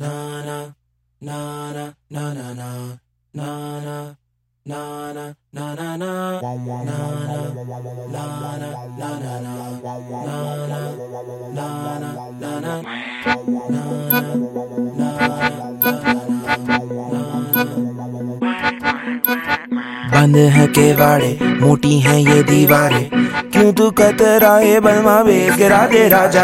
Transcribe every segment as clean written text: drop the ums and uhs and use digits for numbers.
बंद है केवाड़े, मोटी हैं ये दीवारें, क्यों तू कतराए बलमा बेच गिरा दे राजा।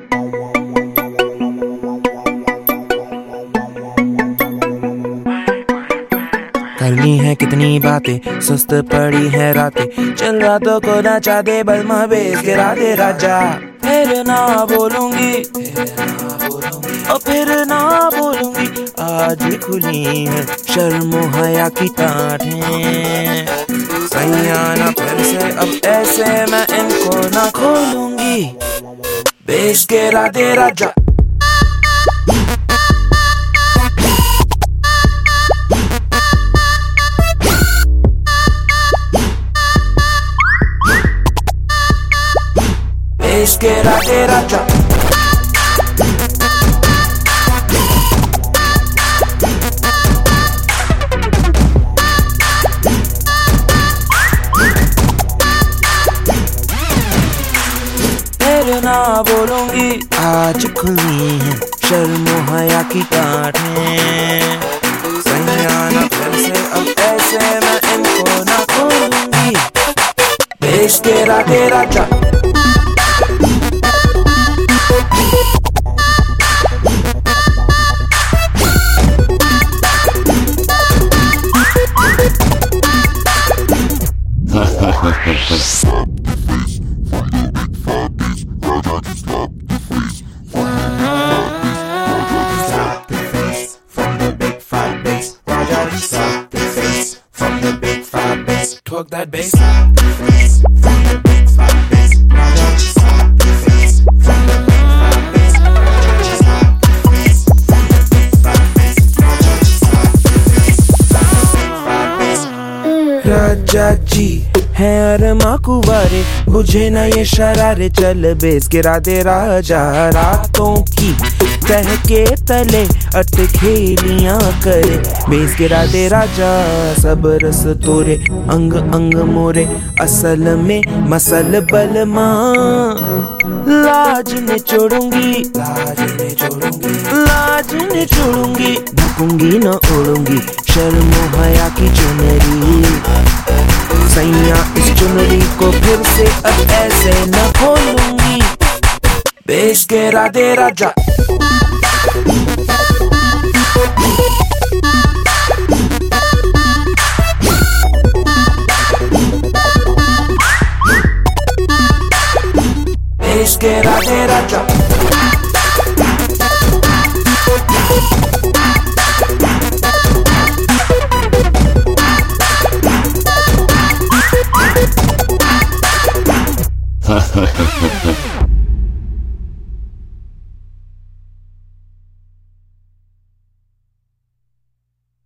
करनी है कितनी बातें, सुस्त पड़ी है रातें, चल रातों को नचा दे बलमा बेच गिरा दे राजा। फिर ना बोलूंगी और फिर ना बोलूंगी, आज खुली है शर्म हया की टाँटें। सैयाना फिर से अब ऐसे मैं इनको ना खोलूंगी, बेच गिरा दे राजा। बेच गिरा दे राजा। ना बोलूंगी, आज खुली है शर्म हया की टाँटें। सैयाना फिर से अब ऐसे मैं इनको ना खोलूंगी, बेच गिरा दे राजा। Twerk that bass. Stop the face from the big fat bass. Raja, stop the face from the big fat bass. Raja, stop the face from the big fat bass. Raja, stop the face from the big fat bass. राजा जी है अरमा कुंवारे, बुझे ना ये शरारे, चल बेच गिरा दे राजा। रातों की कह के तले अटखेलियां करे, बेच गिरा दे राजा। सब रस तोरे अंग अंग मोरे, असल में मसल बलमा। लाज ने छोड़ूंगी, लाज ने छोड़ूंगी, लाज ने छोड़ूंगी, ढकूंगी न ओढ़ूंगी शर्म हया की चुनरी। सैया इस चुनरी को फिर से अब ऐसे न खोलूंगी, बेच गिरा दे राजा। बेच गिरा दे राजा। Ha ha ha ha ha.